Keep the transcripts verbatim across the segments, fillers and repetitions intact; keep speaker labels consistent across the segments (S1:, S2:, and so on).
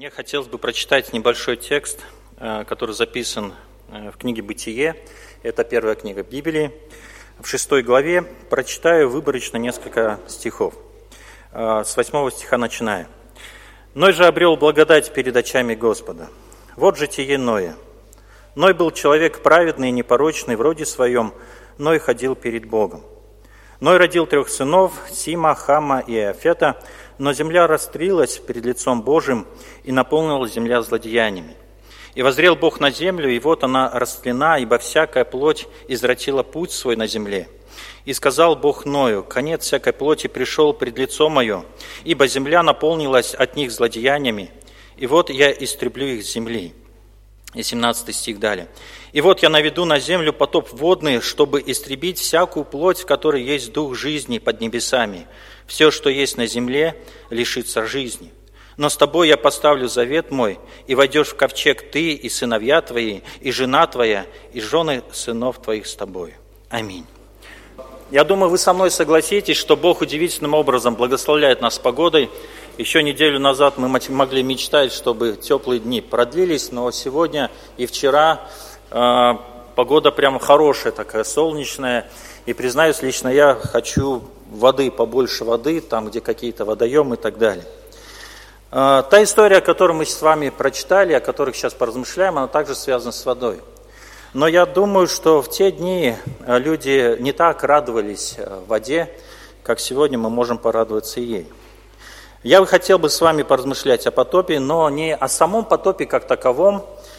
S1: Мне хотелось бы прочитать небольшой текст, который записан в книге «Бытие». Это первая книга Библии. В шестой главе прочитаю выборочно несколько стихов. С восьмого стиха начиная. «Ной же обрел благодать перед очами Господа. Вот житие Ноя. Ной был человек праведный и непорочный в роде своем, Ной ходил перед Богом. Ной родил трех сынов, Сима, Хама и Иафета, но земля растрилась перед лицом Божьим, и наполнилась земля злодеяниями. И воззрел Бог на землю, и вот она растлена, ибо всякая плоть извратила путь свой на земле. И сказал Бог Ною: конец всякой плоти пришел пред лицо мое, ибо земля наполнилась от них злодеяниями, и вот я истреблю их с земли». И семнадцатый стих далее. «И вот я наведу на землю потоп водный, чтобы истребить всякую плоть, в которой есть дух жизни под небесами. Все, что есть на земле, лишится жизни. Но с тобой я поставлю завет мой, и войдешь в ковчег ты, и сыновья твои, и жена твоя, и жены сынов твоих с тобой. Аминь». Я думаю, вы со мной согласитесь, что Бог удивительным образом благословляет нас погодой. Еще неделю назад мы могли мечтать, чтобы теплые дни продлились, но сегодня и вчера э, погода прямо хорошая, такая солнечная. И признаюсь, лично я хочу воды, побольше воды, там, где какие-то водоемы и так далее. Э, та история, которую мы с вами прочитали, о которых сейчас поразмышляем, она также связана с водой. Но я думаю, что в те дни люди не так радовались воде, как сегодня мы можем порадоваться ей. Я бы хотел бы с вами поразмышлять о потопе, но не о самом потопе как таковом,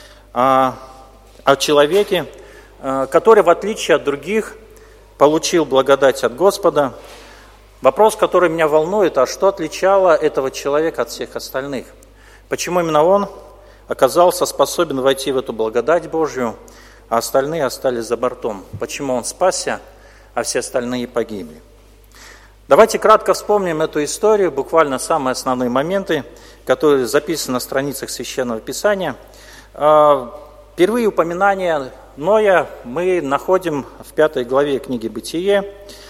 S1: а о человеке, который, в отличие от других, получил благодать от Господа. Вопрос, который меня волнует: а что отличало этого человека от всех остальных? Почему именно он оказался способен войти в эту благодать Божью, а остальные остались за бортом? Почему он спасся, а все остальные погибли? Давайте кратко вспомним эту историю, буквально самые основные моменты, которые записаны на страницах Священного Писания. Впервые упоминание Ноя мы находим в пятой главе книги «Бытие».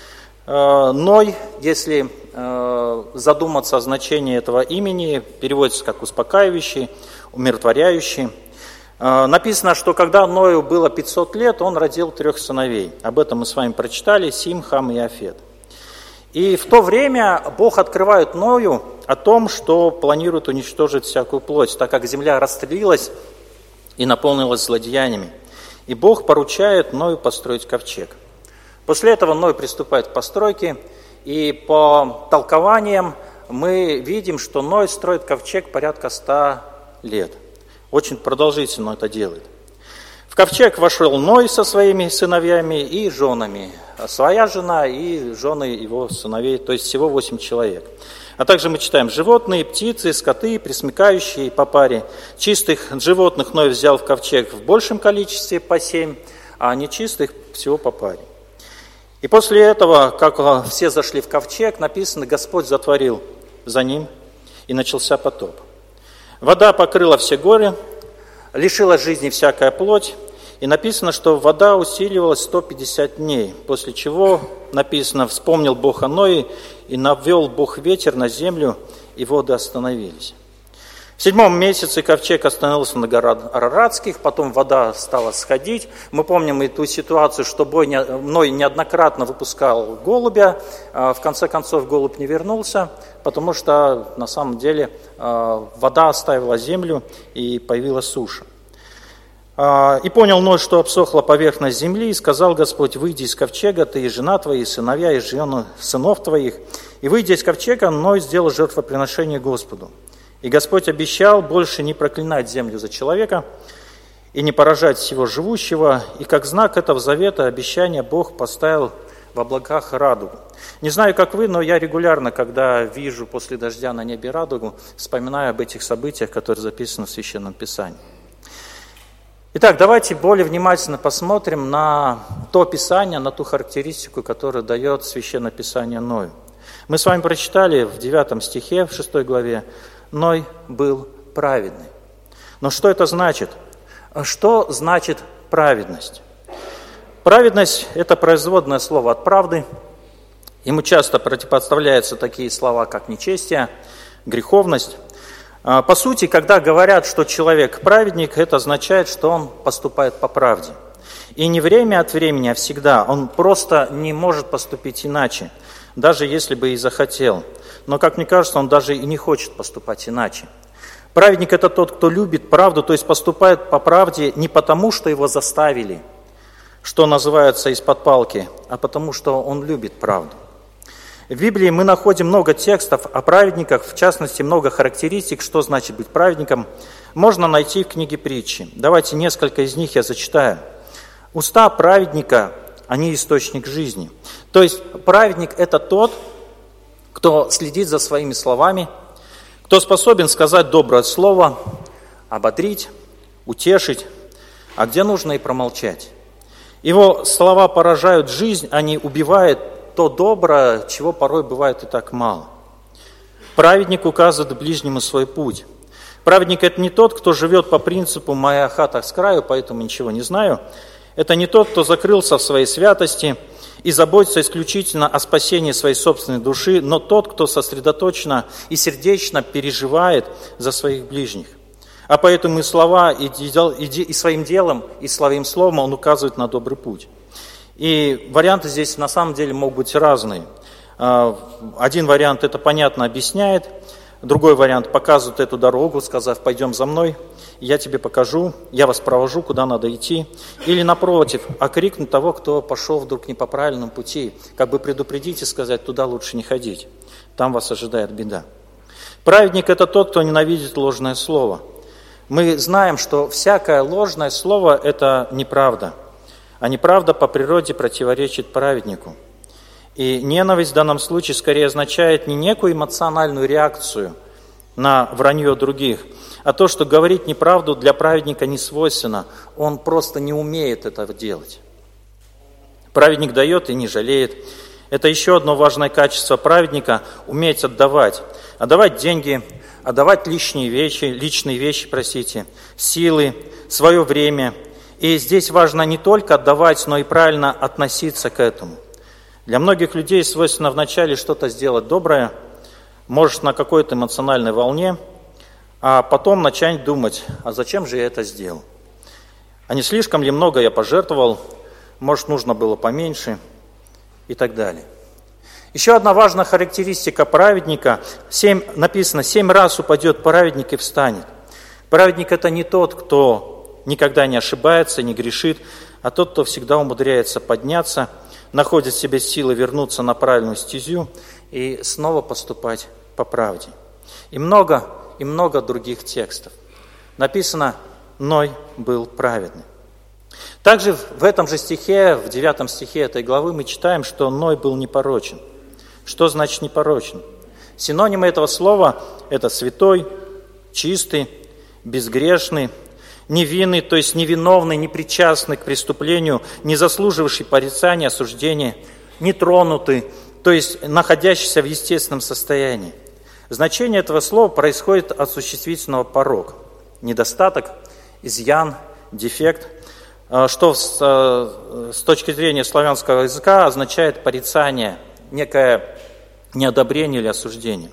S1: Ной, если задуматься о значении этого имени, переводится как «успокаивающий», «умиротворяющий». Написано, что когда Ною было пятьсот лет, он родил трех сыновей. Об этом мы с вами прочитали: Сим, Хам и Иафет. И в то время Бог открывает Ною о том, что планирует уничтожить всякую плоть, так как земля растрелилась и наполнилась злодеяниями. И Бог поручает Ною построить ковчег. После этого Ной приступает к постройке, и по толкованиям мы видим, что Ной строит ковчег порядка ста лет. Очень продолжительно это делает. В ковчег вошел Ной со своими сыновьями и женами. Своя жена и жены его сыновей, то есть всего восемь человек. А также мы читаем: животные, птицы, скоты, пресмыкающие по паре. Чистых животных Ной взял в ковчег в большем количестве, по семь, а нечистых всего по паре. И после этого, как все зашли в ковчег, написано: Господь затворил за ним, и начался потоп. Вода покрыла все горы, лишила жизни всякая плоть, и написано, что вода усиливалась сто пятьдесят дней, после чего, написано, вспомнил Бог о Ное, и навел Бог ветер на землю, и воды остановились. В седьмом месяце ковчег остановился на горах Араратских, потом вода стала сходить. Мы помним и ту ситуацию, что Ной неоднократно выпускал голубя, в конце концов голубь не вернулся, потому что на самом деле вода оставила землю и появилась суша. И понял Ной, что обсохла поверхность земли, и сказал Господь: выйди из ковчега, ты и жена твоя, и сыновья, и жены сынов твоих. И выйдя из ковчега, Ной сделал жертвоприношение Господу. И Господь обещал больше не проклинать землю за человека и не поражать всего живущего. И как знак этого завета, обещания Бог поставил в облаках радугу. Не знаю, как вы, но я регулярно, когда вижу после дождя на небе радугу, вспоминаю об этих событиях, которые записаны в Священном Писании. Итак, давайте более внимательно посмотрим на то Писание, на ту характеристику, которую дает Священное Писание Ною. Мы с вами прочитали в девятом стихе, в шестой главе: Ной был праведный. Но что это значит? Что значит праведность? Праведность – это производное слово от правды. Ему часто противопоставляются такие слова, как нечестие, греховность. По сути, когда говорят, что человек праведник, это означает, что он поступает по правде. И не время от времени, а всегда. Он просто не может поступить иначе, даже если бы и захотел. Но, как мне кажется, он даже и не хочет поступать иначе. Праведник – это тот, кто любит правду, то есть поступает по правде не потому, что его заставили, что называется из-под палки, а потому, что он любит правду. В Библии мы находим много текстов о праведниках, в частности, много характеристик, что значит быть праведником, можно найти в книге Притчи. Давайте несколько из них я зачитаю. Уста праведника, они источник жизни. То есть праведник – это тот, кто следит за своими словами, кто способен сказать доброе слово, ободрить, утешить, а где нужно и промолчать. Его слова поражают жизнь, они убивают то доброе, чего порой бывает и так мало. Праведник указывает ближнему свой путь. Праведник – это не тот, кто живет по принципу «моя хата с краю, поэтому ничего не знаю». Это не тот, кто закрылся в своей святости и заботится исключительно о спасении своей собственной души, но тот, кто сосредоточенно и сердечно переживает за своих ближних. А поэтому и слова, и, дел, и, и своим делом, и своим словом он указывает на добрый путь. И варианты здесь на самом деле могут быть разные. Один вариант это понятно объясняет, другой вариант показывает эту дорогу, сказав: пойдем за мной, я тебе покажу, я вас провожу, куда надо идти. Или напротив, окрикнуть того, кто пошел вдруг не по правильному пути, как бы предупредить и сказать: туда лучше не ходить, там вас ожидает беда. Праведник это тот, кто ненавидит ложное слово. Мы знаем, что всякое ложное слово это неправда. А неправда по природе противоречит праведнику. И ненависть в данном случае скорее означает не некую эмоциональную реакцию на вранье других, а то, что говорить неправду для праведника не свойственно. Он просто не умеет этого делать. Праведник дает и не жалеет. Это еще одно важное качество праведника – уметь отдавать. Отдавать деньги, отдавать лишние вещи, личные вещи, простите, силы, свое время. И здесь важно не только отдавать, но и правильно относиться к этому. Для многих людей свойственно вначале что-то сделать доброе, может на какой-то эмоциональной волне, а потом начать думать: а зачем же я это сделал? А не слишком ли много я пожертвовал? Может, нужно было поменьше? И так далее. Еще одна важная характеристика праведника. Семь, написано: семь раз упадет праведник и встанет. Праведник это не тот, кто никогда не ошибается, не грешит, а тот, кто всегда умудряется подняться, находит в себе силы вернуться на правильную стезю и снова поступать по правде. И много, и много других текстов. Написано: Ной был праведным. Также в этом же стихе, в девятом стихе этой главы мы читаем, что Ной был непорочен. Что значит непорочен? Синонимы этого слова – это святой, чистый, безгрешный, невинный, то есть невиновный, непричастный к преступлению, не заслуживающий порицания, осуждения, нетронутый, то есть находящийся в естественном состоянии. Значение этого слова происходит от существительного порок, недостаток, изъян, дефект, что с точки зрения славянского языка означает порицание, некое неодобрение или осуждение.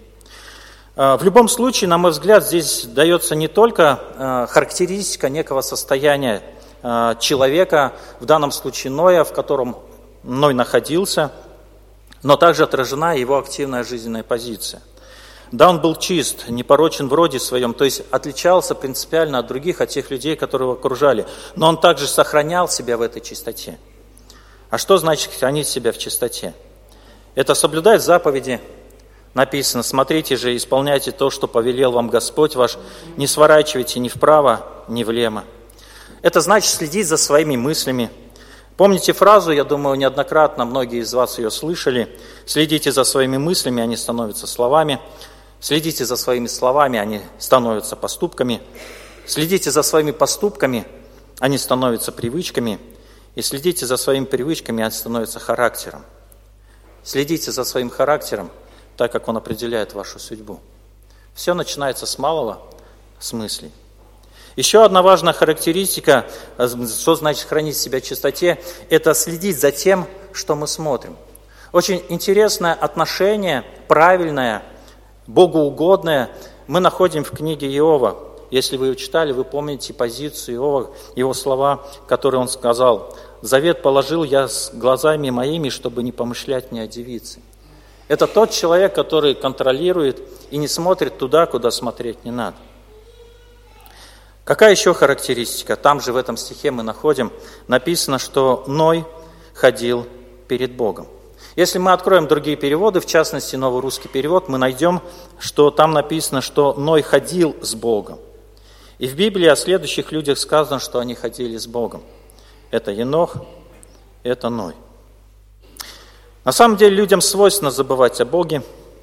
S1: В любом случае, на мой взгляд, здесь дается не только характеристика некого состояния человека, в данном случае Ноя, в котором Ной находился, но также отражена его активная жизненная позиция. Да, он был чист, непорочен в роде своем, то есть отличался принципиально от других, от тех людей, которые его окружали, но он также сохранял себя в этой чистоте. А что значит хранить себя в чистоте? Это соблюдать заповеди. Написано: смотрите же, исполняйте то, что повелел вам Господь ваш, не сворачивайте ни вправо, ни влево. Это значит следить за своими мыслями. Помните фразу, я думаю, неоднократно многие из вас ее слышали: следите за своими мыслями, они становятся словами, следите за своими словами, они становятся поступками, следите за своими поступками, они становятся привычками, и следите за своими привычками, они становятся характером. Следите за своим характером, так как он определяет вашу судьбу. Все начинается с малого, с мыслей. Еще одна важная характеристика, что значит хранить себя в чистоте, это следить за тем, что мы смотрим. Очень интересное отношение, правильное, богоугодное мы находим в книге Иова. Если вы ее читали, вы помните позицию Иова, его слова, которые он сказал: «Завет положил я с глазами моими, чтобы не помышлять мне о девице». Это тот человек, который контролирует и не смотрит туда, куда смотреть не надо. Какая еще характеристика? Там же в этом стихе мы находим, написано, что Ной ходил перед Богом. Если мы откроем другие переводы, в частности, новый русский перевод, мы найдем, что там написано, что Ной ходил с Богом. И в Библии о следующих людях сказано, что они ходили с Богом. Это Енох, это Ной. На самом деле людям свойственно забывать о Боге.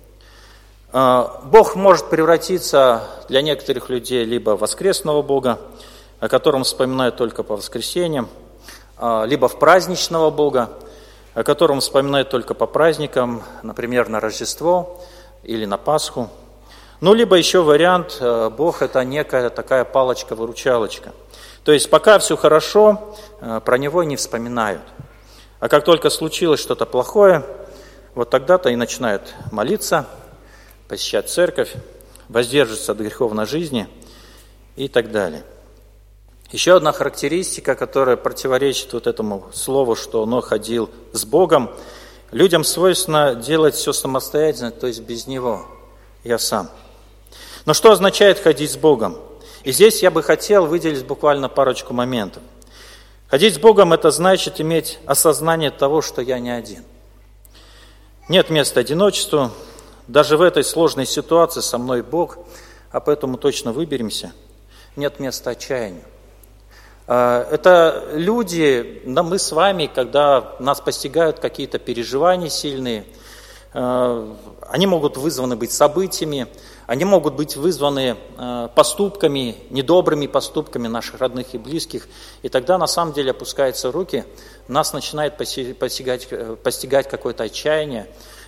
S1: Бог может превратиться для некоторых людей либо в воскресного Бога, о котором вспоминают только по воскресеньям, либо в праздничного Бога, о котором вспоминают только по праздникам, например, на Рождество или на Пасху. Ну, либо еще вариант, Бог – это некая такая палочка-выручалочка. То есть пока все хорошо, про Него не вспоминают. А как только случилось что-то плохое, вот тогда-то и начинают молиться, посещать церковь, воздерживаться от греховной жизни и так далее. Еще одна характеристика, которая противоречит вот этому слову, что Ной ходил с Богом. Людям свойственно делать все самостоятельно, то есть без Него. Я сам. Но что означает ходить с Богом? И здесь я бы хотел выделить буквально парочку моментов. Ходить с Богом – это значит иметь осознание того, что я не один. Нет места одиночеству. Даже в этой сложной ситуации со мной Бог, а поэтому точно выберемся. Нет места отчаянию. Это люди, да, мы с вами, когда нас постигают какие-то переживания сильные, они могут вызваны быть событиями, они могут быть вызваны поступками, недобрыми поступками наших родных и близких, и тогда на самом деле опускаются руки, нас начинает постигать, постигать какое-то отчаяние,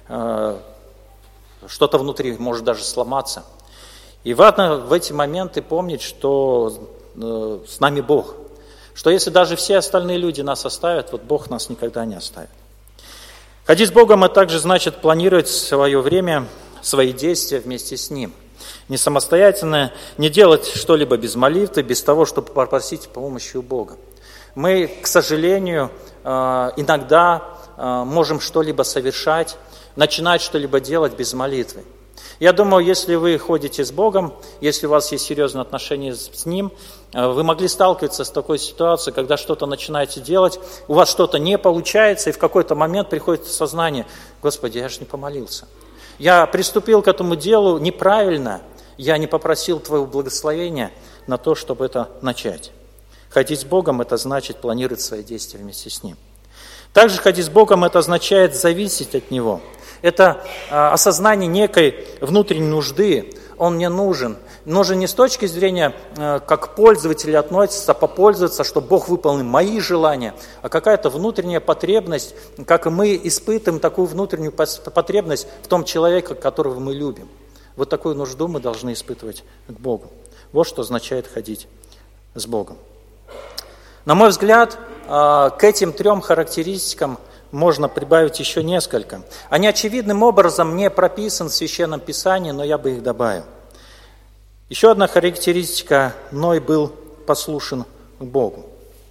S1: что-то внутри может даже сломаться. И важно в эти моменты помнить, что с нами Бог, что если даже все остальные люди нас оставят, вот Бог нас никогда не оставит. Ходить с Богом – это также значит планировать свое время, свои действия вместе с Ним. Не самостоятельно, не делать что-либо без молитвы, без того, чтобы попросить помощи у Бога. Мы, к сожалению, иногда можем что-либо совершать, начинать что-либо делать без молитвы. Я думаю, если вы ходите с Богом, если у вас есть серьезные отношения с Ним, вы могли сталкиваться с такой ситуацией, когда что-то начинаете делать, у вас что-то не получается, и в какой-то момент приходит сознание: Господи, я же не помолился. Я приступил к этому делу неправильно, я не попросил Твоего благословения на то, чтобы это начать. Ходить с Богом – это значит планировать свои действия вместе с Ним. Также ходить с Богом – это означает зависеть от Него. Это осознание некой внутренней нужды. Он мне нужен. Нужен не с точки зрения, как пользователи относятся, попользоваться, чтобы Бог выполнил мои желания, а какая-то внутренняя потребность, как и мы испытываем такую внутреннюю потребность в том человеке, которого мы любим. Вот такую нужду мы должны испытывать к Богу. Вот что означает ходить с Богом. На мой взгляд, к этим трем характеристикам можно прибавить еще несколько. Они очевидным образом не прописаны в Священном Писании, но я бы их добавил. Еще одна характеристика: Ной был послушен к Богу.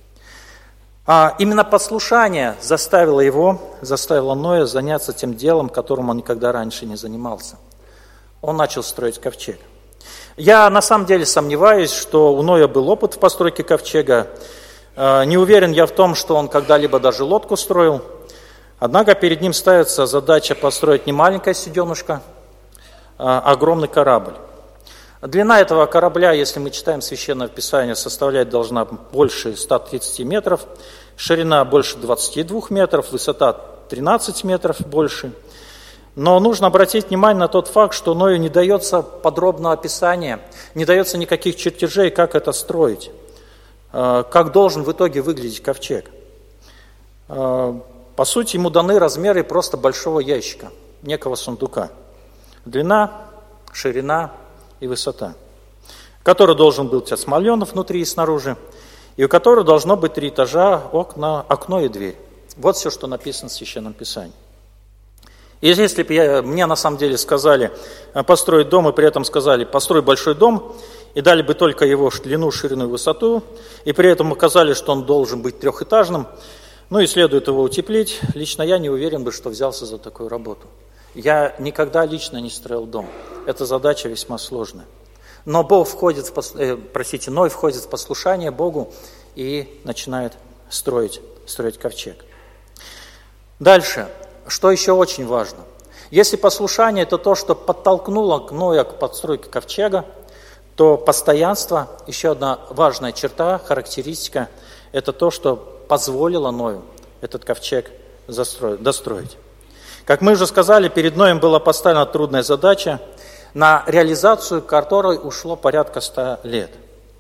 S1: А именно послушание заставило его, заставило Ноя заняться тем делом, которым он никогда раньше не занимался. Он начал строить ковчег. Я на самом деле сомневаюсь, что у Ноя был опыт в постройке ковчега. Не уверен я в том, что он когда-либо даже лодку строил. Однако перед ним ставится задача построить не маленькое суденышко, а огромный корабль. Длина этого корабля, если мы читаем Священное Писание, составлять должна больше ста тридцати метров, ширина больше двадцати двух метров, высота тринадцать метров больше. Но нужно обратить внимание на тот факт, что Ною не дается подробного описания, не дается никаких чертежей, как это строить, как должен в итоге выглядеть ковчег. По сути, ему даны размеры просто большого ящика, некого сундука. Длина, ширина и высота, который должен быть осмолен внутри и снаружи, и у которого должно быть три этажа, окна, окно и дверь. Вот все, что написано в Священном Писании. И если бы я, мне на самом деле сказали построить дом, и при этом сказали, построй большой дом, и дали бы только его длину, ширину и высоту, и при этом указали, что он должен быть трехэтажным, ну и следует его утеплить, лично я не уверен бы, что взялся за такую работу. Я никогда лично не строил дом. Эта задача весьма сложная. Но Бог входит в, пос... э, простите, Ной входит в послушание Богу и начинает строить, строить ковчег. Дальше. Что еще очень важно? Если послушание – это то, что подтолкнуло Ноя к постройке ковчега, то постоянство, еще одна важная черта, характеристика, это то, что позволило Ною этот ковчег застроить, достроить. Как мы уже сказали, перед Ноем была поставлена трудная задача, на реализацию которой ушло порядка ста лет.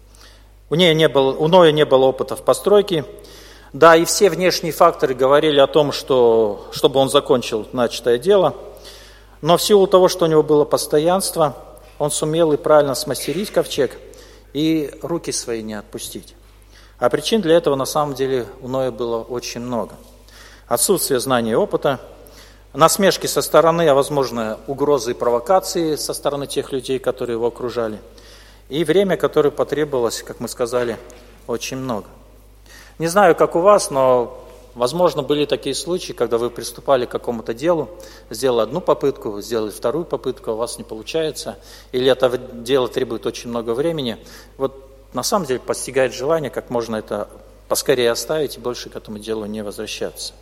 S1: У, нее не было, у Ноя не было опыта в постройке. Да, и все внешние факторы говорили о том, что, чтобы он закончил начатое дело, но в силу того, что у него было постоянство, он сумел и правильно смастерить ковчег и руки свои не отпустить. А причин для этого на самом деле у Ноя было очень много. Отсутствие знаний и опыта, насмешки со стороны, а возможно угрозы и провокации со стороны тех людей, которые его окружали, и время, которое потребовалось, как мы сказали, очень много. Не знаю, как у вас, но, возможно, были такие случаи, когда вы приступали к какому-то делу, сделали одну попытку, сделали вторую попытку, а у вас не получается, или это дело требует очень много времени. Вот на самом деле постигает желание, как можно это поскорее оставить и больше к этому делу не возвращаться.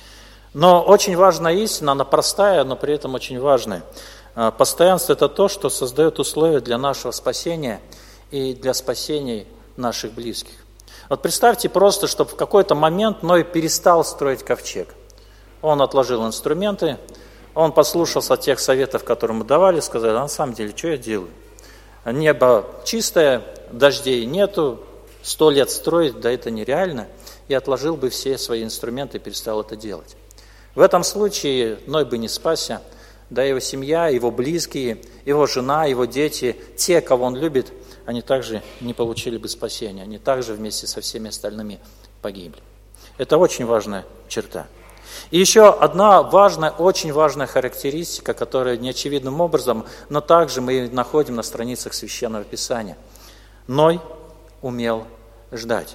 S1: Но очень важная истина, она простая, но при этом очень важная. Постоянство – это то, что создает условия для нашего спасения и для спасения наших близких. Вот представьте просто, что в какой-то момент Ной перестал строить ковчег. Он отложил инструменты, он послушался тех советов, которые ему давали, сказал, а на самом деле, что я делаю? Небо чистое, дождей нету, сто лет строить, да это нереально. И отложил бы все свои инструменты и перестал это делать. В этом случае Ной бы не спасся, да его семья, его близкие, его жена, его дети, те, кого он любит, они также не получили бы спасения, они также вместе со всеми остальными погибли. Это очень важная черта. И еще одна важная, очень важная характеристика, которая неочевидным образом, но также мы ее находим на страницах Священного Писания. Ной умел ждать.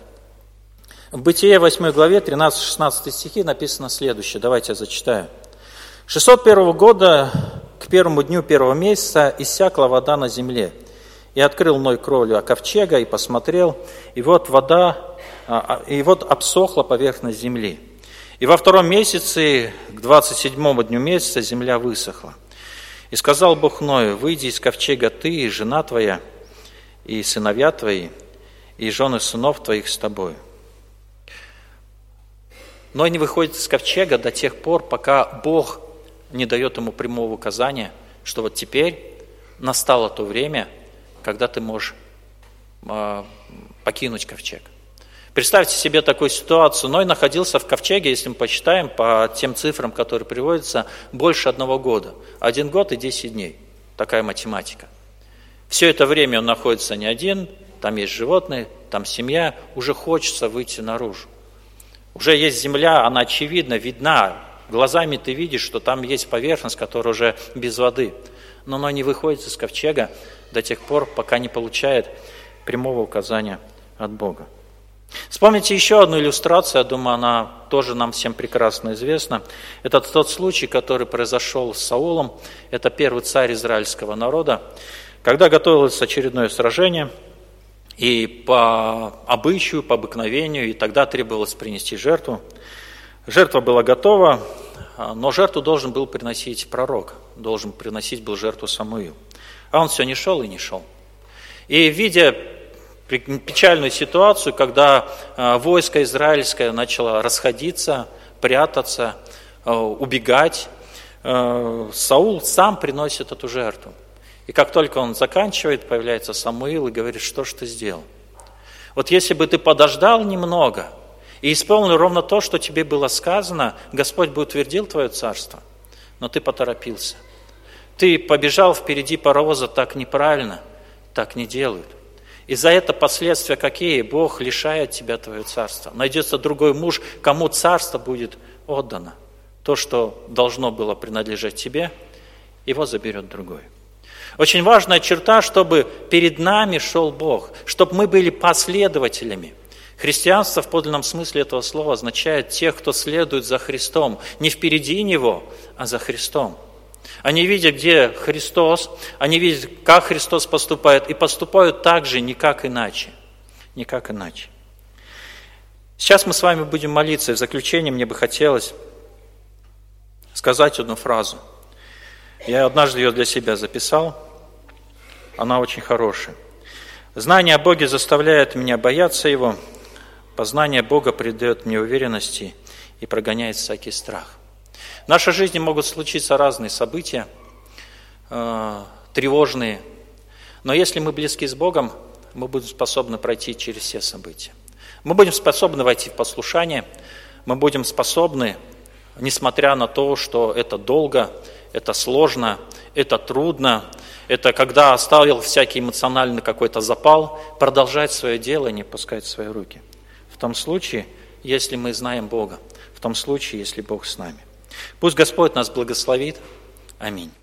S1: В Бытие восьмой главе тринадцать-шестнадцать стихи написано следующее. Давайте я зачитаю. шестьсот первого года к первому дню первого месяца иссякла вода на земле. И открыл Ной кровлю ковчега и посмотрел, и вот вода, и вот обсохла поверхность земли. И во втором месяце, к двадцать седьмому дню месяца, земля высохла. И сказал Бог Ною, выйди из ковчега ты, и жена твоя, и сыновья твои, и жены сынов твоих с тобой. Ной не выходит из ковчега до тех пор, пока Бог не дает ему прямого указания, что вот теперь настало то время, когда ты можешь э, покинуть ковчег. Представьте себе такую ситуацию. Ной находился в ковчеге, если мы посчитаем по тем цифрам, которые приводятся, больше одного года. Один год и десять дней. Такая математика. Все это время он находится не один, там есть животные, там семья. Уже хочется выйти наружу. Уже есть земля, она очевидно видна. Глазами ты видишь, что там есть поверхность, которая уже без воды. Но Ной не выходит из ковчега до тех пор, пока не получает прямого указания от Бога. Вспомните еще одну иллюстрацию, я думаю, она тоже нам всем прекрасно известна. Это тот случай, который произошел с Саулом, это первый царь израильского народа, когда готовилось очередное сражение, и по обычаю, по обыкновению, и тогда требовалось принести жертву. Жертва была готова, но жертву должен был приносить пророк, должен приносить был жертву Самуил. А он все не шел и не шел. И видя печальную ситуацию, когда войско израильское начало расходиться, прятаться, убегать, Саул сам приносит эту жертву. И как только он заканчивает, появляется Самуил и говорит, что ж ты сделал? Вот если бы ты подождал немного и исполнил ровно то, что тебе было сказано, Господь бы утвердил твое царство, но ты поторопился. Ты побежал впереди паровоза так неправильно, так не делают. И за это последствия какие? Бог лишает тебя твое царство. Найдется другой муж, кому царство будет отдано. то, что должно было принадлежать тебе, его заберет другой. Очень важная черта, чтобы перед нами шел Бог, чтобы мы были последователями. Христианство в подлинном смысле этого слова означает тех, кто следует за Христом. Не впереди Него, а за Христом. Они видят, где Христос, они видят, как Христос поступает, и поступают так же, никак иначе. Никак иначе. Сейчас мы с вами будем молиться, и в заключение мне бы хотелось сказать одну фразу. Я однажды ее для себя записал, она очень хорошая. Знание о Боге заставляет меня бояться Его, познание Бога придает мне уверенности и прогоняет всякий страх. В нашей жизни могут случиться разные события, э, тревожные, но если мы близки с Богом, мы будем способны пройти через все события. Мы будем способны войти в послушание, мы будем способны, несмотря на то, что это долго, это сложно, это трудно, это когда оставил всякий эмоциональный какой-то запал, продолжать свое дело, не пускать свои руки. В том случае, если мы знаем Бога, в том случае, если Бог с нами. Пусть Господь нас благословит. Аминь.